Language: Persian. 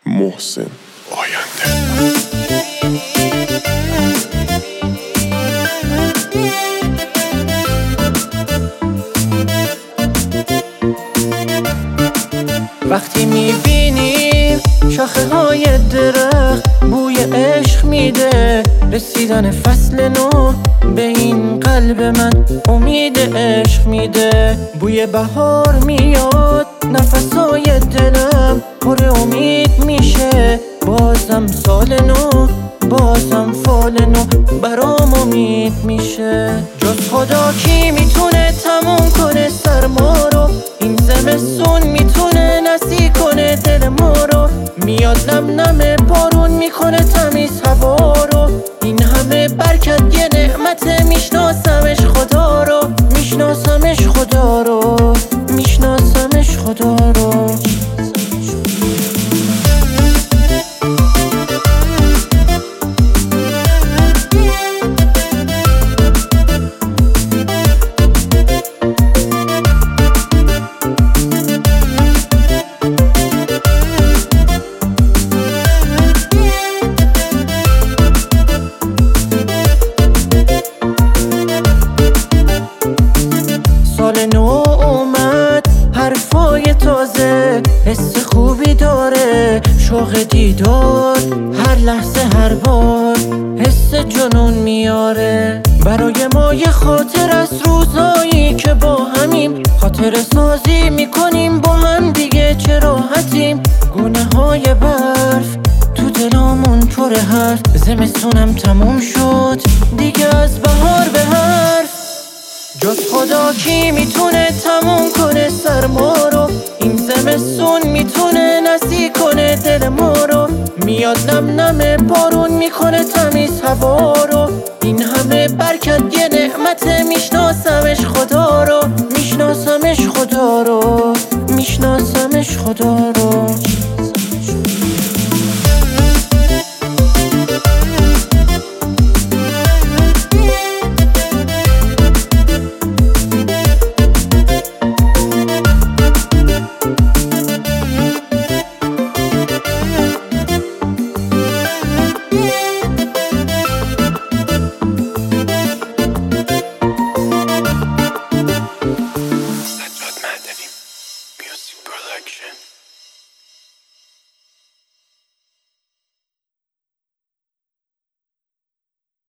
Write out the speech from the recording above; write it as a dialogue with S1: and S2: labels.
S1: محسن آینده.
S2: وقتی میبینیم شاخه های درخت بوی عشق میده، رسیدن فصل نو به این قلب من امید عشق میده. بوی بهار میاد نفسای دلم پر امید میشه، بازم سال نو بازم فال نو برام امید میشه. جز خدا کی میتونه تموم کنه سرما رو، این زمستون میتونه نسی کنه دل ما رو. میاد نم نم بارون میکنه تمیز هوا رو، این همه برکت یه نعمت. میشناسمش خدا رو، میشناسمش خدا رو، میشناسمش خدا رو. سال نو اومد حرفای تازه، حس خوبی داره شوق دیدار، هر لحظه هر بار حس جنون میاره. برای ما یه خاطر از روزایی که با همیم، خاطر سازی میکنیم با هم دیگه چه راحتیم. گونه های برف تو دلامون پر حرف، زمستونم تموم شد دیگه از بهار به حرف. جز خدا کی میتونه تموم کنه سرما رو، این زمستون میتونه نسی کنه دل ما رو. میاد نم نم بارون میکنه تمیز هوا رو، این همه برکت یه نعمت. میشناسمش خدا رو، میشناسمش خدا رو، میشناسمش خدا